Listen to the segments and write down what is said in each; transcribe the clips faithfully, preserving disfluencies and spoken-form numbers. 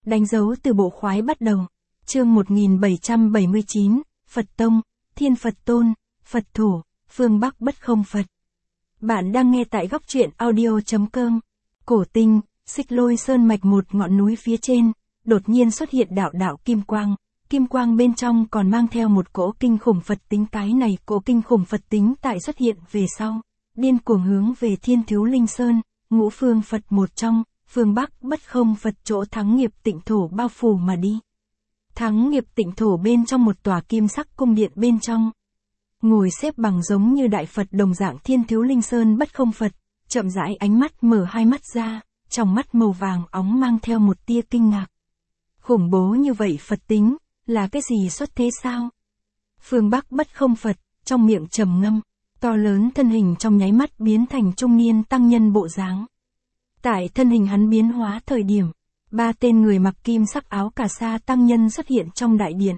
Đánh dấu từ bộ khoái bắt đầu. Chương một nghìn bảy trăm bảy mươi chín, Phật Tông, Thiên Phật Tôn, Phật Thổ, phương Bắc bất không Phật. Bạn đang nghe tại góc truyện audio.com. Cổ Tinh, Xích Lôi Sơn mạch một ngọn núi phía trên, đột nhiên xuất hiện đạo đạo kim quang. Kim quang bên trong còn mang theo một cỗ kinh khủng Phật tính, cái này cỗ kinh khủng Phật tính tại xuất hiện về sau, điên cuồng hướng về Thiên Thiếu Linh Sơn, ngũ phương Phật một trong, phương Bắc bất không Phật chỗ Thắng Nghiệp Tịnh Thổ bao phủ mà đi. Thắng Nghiệp Tịnh Thổ bên trong một tòa kim sắc cung điện bên trong, ngồi xếp bằng giống như đại Phật đồng dạng Thiên Thiếu Linh Sơn bất không Phật, chậm rãi ánh mắt mở hai mắt ra, trong mắt màu vàng óng mang theo một tia kinh ngạc. Khủng bố như vậy Phật tính, là cái gì xuất thế sao? Phương Bắc bất không Phật, trong miệng trầm ngâm, to lớn thân hình trong nháy mắt biến thành trung niên tăng nhân bộ dáng. Tại thân hình hắn biến hóa thời điểm, ba tên người mặc kim sắc áo cà sa tăng nhân xuất hiện trong đại điện.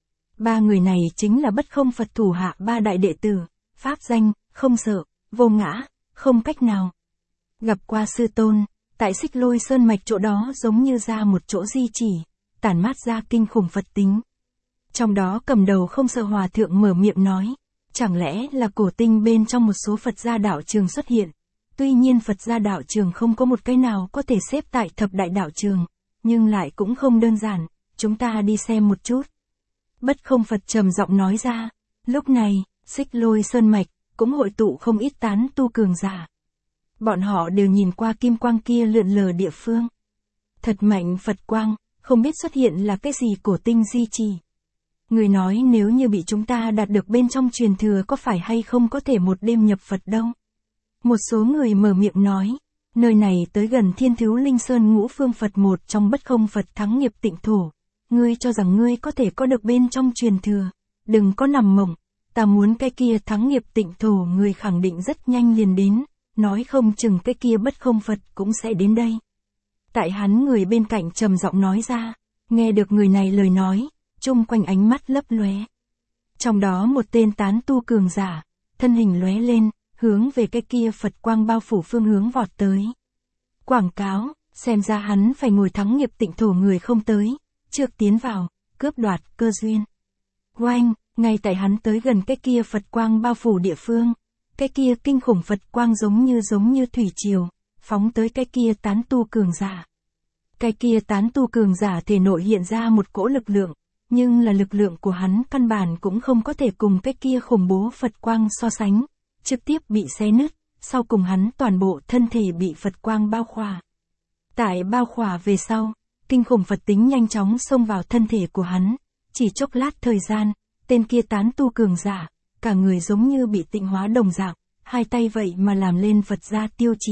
Ba người này chính là bất không Phật thủ hạ ba đại đệ tử, pháp danh, không sợ, vô ngã, không cách nào. Gặp qua sư tôn, tại Xích Lôi Sơn mạch chỗ đó giống như ra một chỗ di chỉ, tản mát ra kinh khủng Phật tính. Trong đó cầm đầu không sợ hòa thượng mở miệng nói, chẳng lẽ là Cổ Tinh bên trong một số Phật gia đạo trường xuất hiện. Tuy nhiên Phật gia đạo trường không có một cái nào có thể xếp tại thập đại đạo trường, nhưng lại cũng không đơn giản, chúng ta đi xem một chút. Bất không Phật trầm giọng nói ra, lúc này, Xích Lôi Sơn mạch, cũng hội tụ không ít tán tu cường giả. Bọn họ đều nhìn qua kim quang kia lượn lờ địa phương. Thật mạnh Phật quang, không biết xuất hiện là cái gì Cổ Tinh di trì. Người nói nếu như bị chúng ta đạt được bên trong truyền thừa có phải hay không có thể một đêm nhập Phật đâu. Một số người mở miệng nói, nơi này tới gần Thiên Thiếu Linh Sơn ngũ phương Phật một trong bất không Phật Thắng Nghiệp Tịnh Thổ. Ngươi cho rằng ngươi có thể có được bên trong truyền thừa, đừng có nằm mộng, ta muốn cái kia Thắng Nghiệp Tịnh Thổ người khẳng định rất nhanh liền đến, nói không chừng cái kia bất không Phật cũng sẽ đến đây. Tại hắn người bên cạnh trầm giọng nói ra, nghe được người này lời nói, chung quanh ánh mắt lấp lóe. Trong đó một tên tán tu cường giả, thân hình lóe lên, hướng về cái kia Phật quang bao phủ phương hướng vọt tới. Quảng cáo, xem ra hắn phải ngồi Thắng Nghiệp Tịnh Thổ người không tới, trước tiến vào, cướp đoạt cơ duyên. Oanh, ngay tại hắn tới gần cái kia Phật quang bao phủ địa phương, cái kia kinh khủng Phật quang giống như giống như thủy triều, phóng tới cái kia tán tu cường giả. Cái kia tán tu cường giả thể nội hiện ra một cỗ lực lượng, nhưng là lực lượng của hắn căn bản cũng không có thể cùng cái kia khủng bố Phật quang so sánh, trực tiếp bị xé nứt, sau cùng hắn toàn bộ thân thể bị Phật quang bao khỏa. Tại bao khỏa về sau, kinh khủng Phật tính nhanh chóng xông vào thân thể của hắn, chỉ chốc lát thời gian, tên kia tán tu cường giả, cả người giống như bị tịnh hóa đồng dạng, hai tay vậy mà làm lên Phật gia tiêu chí.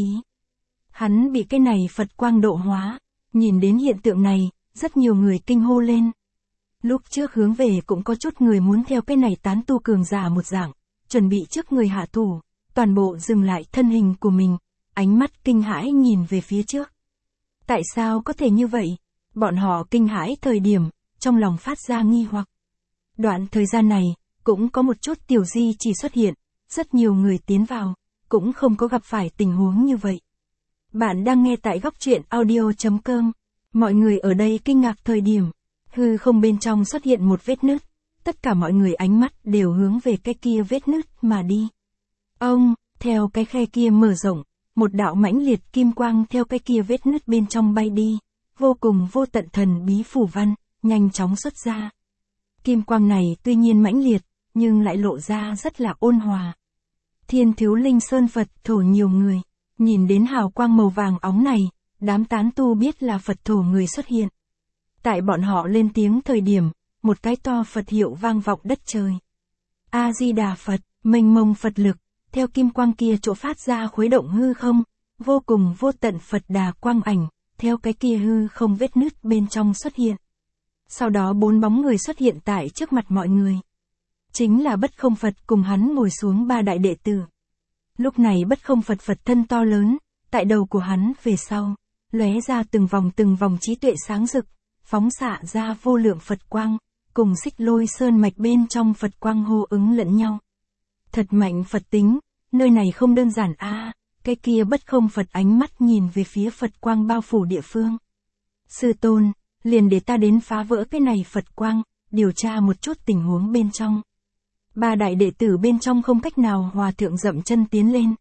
Hắn bị cái này Phật quang độ hóa, nhìn đến hiện tượng này, rất nhiều người kinh hô lên. Lúc trước hướng về cũng có chút người muốn theo cái này tán tu cường giả một dạng, chuẩn bị trước người hạ thủ, toàn bộ dừng lại thân hình của mình, ánh mắt kinh hãi nhìn về phía trước. Tại sao có thể như vậy? Bọn họ kinh hãi thời điểm, trong lòng phát ra nghi hoặc. Đoạn thời gian này, cũng có một chút tiểu di chỉ xuất hiện, rất nhiều người tiến vào, cũng không có gặp phải tình huống như vậy. Bạn đang nghe tại góc truyện audio.com, mọi người ở đây kinh ngạc thời điểm, hư không bên trong xuất hiện một vết nứt, tất cả mọi người ánh mắt đều hướng về cái kia vết nứt mà đi. Ông, theo cái khe kia mở rộng, một đạo mãnh liệt kim quang theo cái kia vết nứt bên trong bay đi, vô cùng vô tận thần bí phù văn, nhanh chóng xuất ra. Kim quang này tuy nhiên mãnh liệt, nhưng lại lộ ra rất là ôn hòa. Thiên Thiếu Linh Sơn Phật Thổ nhiều người, nhìn đến hào quang màu vàng óng này, đám tán tu biết là Phật Thổ người xuất hiện. Tại bọn họ lên tiếng thời điểm, một cái to Phật hiệu vang vọng đất trời. A-di-đà Phật, mênh mông Phật lực, theo kim quang kia chỗ phát ra khuấy động hư không, vô cùng vô tận Phật đà quang ảnh, theo cái kia hư không vết nứt bên trong xuất hiện. Sau đó bốn bóng người xuất hiện tại trước mặt mọi người. Chính là bất không Phật cùng hắn ngồi xuống ba đại đệ tử. Lúc này bất không Phật Phật thân to lớn, tại đầu của hắn về sau, lóe ra từng vòng từng vòng trí tuệ sáng rực, phóng xạ ra vô lượng Phật quang, cùng Xích Lôi Sơn mạch bên trong Phật quang hô ứng lẫn nhau. Thật mạnh Phật tính, nơi này không đơn giản a, à, cái kia bất không Phật ánh mắt nhìn về phía Phật quang bao phủ địa phương. Sư tôn, liền để ta đến phá vỡ cái này Phật quang, điều tra một chút tình huống bên trong. Ba đại đệ tử bên trong không cách nào hòa thượng dậm chân tiến lên.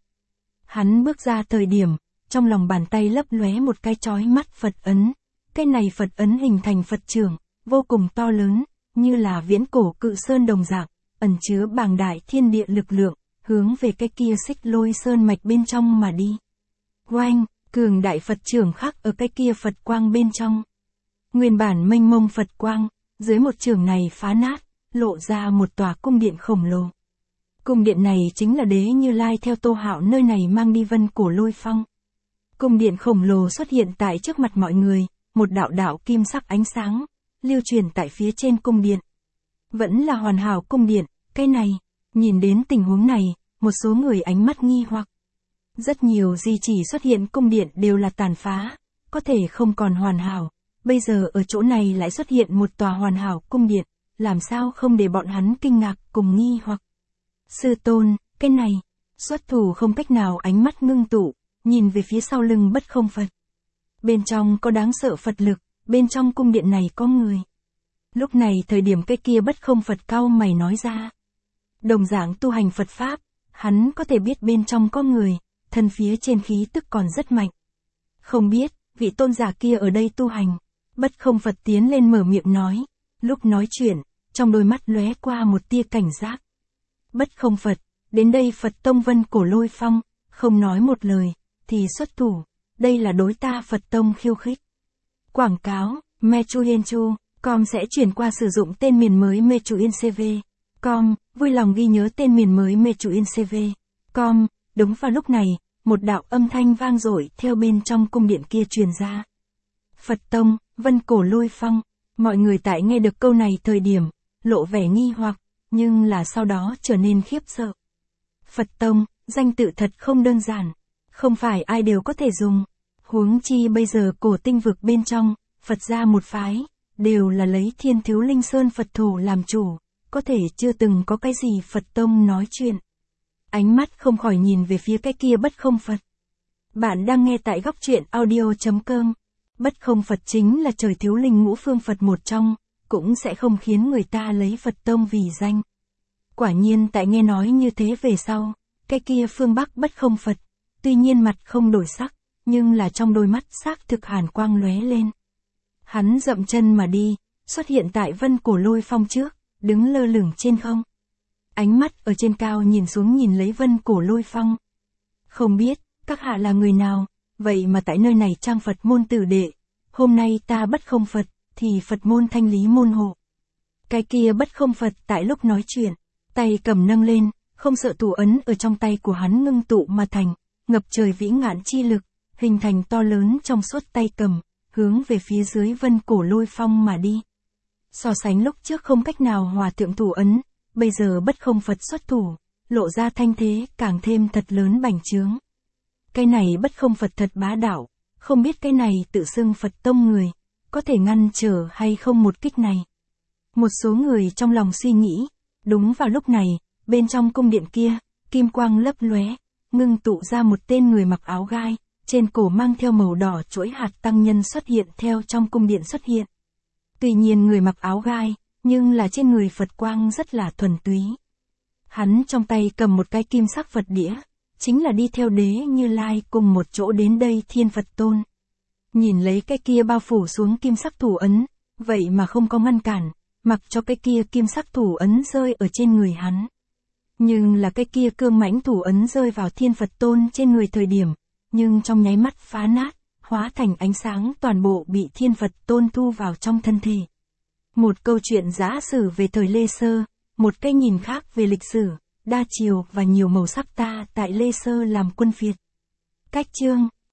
Hắn bước ra thời điểm, trong lòng bàn tay lấp lóe một cái chói mắt Phật ấn. Cái này Phật ấn hình thành Phật trưởng, vô cùng to lớn, như là viễn cổ cự sơn đồng dạng, ẩn chứa bàng đại thiên địa lực lượng, hướng về cái kia xích lôi sơn mạch bên trong mà đi. Oanh, cường đại Phật trưởng khắc ở cái kia Phật quang bên trong. Nguyên bản mênh mông Phật quang, dưới một trường này phá nát, lộ ra một tòa cung điện khổng lồ. Cung điện này chính là Đế Như Lai theo Tô Hạo nơi này mang đi vân cổ lôi phong. Cung điện khổng lồ xuất hiện tại trước mặt mọi người, một đạo đạo kim sắc ánh sáng, lưu truyền tại phía trên cung điện. Vẫn là hoàn hảo cung điện, cái này, nhìn đến tình huống này, một số người ánh mắt nghi hoặc. Rất nhiều di chỉ xuất hiện cung điện đều là tàn phá, có thể không còn hoàn hảo, bây giờ ở chỗ này lại xuất hiện một tòa hoàn hảo cung điện, làm sao không để bọn hắn kinh ngạc cùng nghi hoặc. Sư tôn, cái này, xuất thủ không cách nào ánh mắt ngưng tụ, nhìn về phía sau lưng Bất Không Phật. Bên trong có đáng sợ Phật lực, bên trong cung điện này có người. Lúc này thời điểm cái kia Bất Không Phật cau mày nói ra. Đồng dạng tu hành Phật Pháp, hắn có thể biết bên trong có người, thân phía trên khí tức còn rất mạnh. Không biết, vị tôn giả kia ở đây tu hành. Bất Không Phật tiến lên mở miệng nói. Lúc nói chuyện, trong đôi mắt lóe qua một tia cảnh giác. Bất Không Phật, đến đây Phật Tông vân cổ lôi phong, không nói một lời, thì xuất thủ. Đây là đối ta Phật Tông khiêu khích. Quảng cáo, Mechuyenchu, com sẽ chuyển qua sử dụng tên miền mới Mechuyencv. Com, vui lòng ghi nhớ tên miền mới Mechuyencv. Com, đúng vào lúc này, một đạo âm thanh vang dội theo bên trong cung điện kia truyền ra. Phật Tông, vân cổ lôi phong, mọi người tại nghe được câu này thời điểm, lộ vẻ nghi hoặc, nhưng là sau đó trở nên khiếp sợ. Phật Tông, danh tự thật không đơn giản, không phải ai đều có thể dùng. Huống chi bây giờ cổ tinh vực bên trong, Phật gia một phái, đều là lấy Thiên Thiếu Linh Sơn Phật thổ làm chủ, có thể chưa từng có cái gì Phật Tông nói chuyện. Ánh mắt không khỏi nhìn về phía cái kia Bất Không Phật. Bạn đang nghe tại góc truyện audio chấm com. Bất Không Phật chính là trời thiếu linh ngũ phương Phật một trong, cũng sẽ không khiến người ta lấy Phật Tông vì danh. Quả nhiên tại nghe nói như thế về sau, cái kia phương Bắc Bất Không Phật, tuy nhiên mặt không đổi sắc, nhưng là trong đôi mắt xác thực hàn quang lóe lên. Hắn dậm chân mà đi, xuất hiện tại vân cổ lôi phong trước, đứng lơ lửng trên không. Ánh mắt ở trên cao nhìn xuống nhìn lấy vân cổ lôi phong. Không biết, các hạ là người nào, vậy mà tại nơi này trang Phật môn tử đệ, hôm nay ta Bất Không Phật, thì Phật môn thanh lý môn hộ. Cái kia Bất Không Phật tại lúc nói chuyện, tay cầm nâng lên, không sợ thủ ấn ở trong tay của hắn ngưng tụ mà thành, ngập trời vĩ ngạn chi lực, hình thành to lớn trong suốt tay cầm, hướng về phía dưới vân cổ lôi phong mà đi. So sánh lúc trước không cách nào hòa thượng thủ ấn, bây giờ Bất Không Phật xuất thủ, lộ ra thanh thế càng thêm thật lớn bành trướng. Cái này Bất Không Phật thật bá đạo, không biết cái này tự xưng Phật Tông người, có thể ngăn trở hay không một kích này. Một số người trong lòng suy nghĩ, đúng vào lúc này, bên trong cung điện kia, kim quang lấp lóe, ngưng tụ ra một tên người mặc áo gai, trên cổ mang theo màu đỏ chuỗi hạt tăng nhân xuất hiện theo trong cung điện xuất hiện. Tuy nhiên người mặc áo gai, nhưng là trên người Phật quang rất là thuần túy. Hắn trong tay cầm một cái kim sắc Phật đĩa, chính là đi theo Đế Như Lai cùng một chỗ đến đây Thiên Phật Tôn. Nhìn lấy cái kia bao phủ xuống kim sắc thủ ấn, vậy mà không có ngăn cản, mặc cho cái kia kim sắc thủ ấn rơi ở trên người hắn. Nhưng là cái kia cương mãnh thủ ấn rơi vào Thiên Phật Tôn trên người thời điểm, nhưng trong nháy mắt phá nát, hóa thành ánh sáng toàn bộ bị Thiên Phật Tôn thu vào trong thân thể. Một câu chuyện giả sử về thời Lê Sơ, một cái nhìn khác về lịch sử, đa chiều và nhiều màu sắc ta tại Lê Sơ làm quân phiệt. Cách chương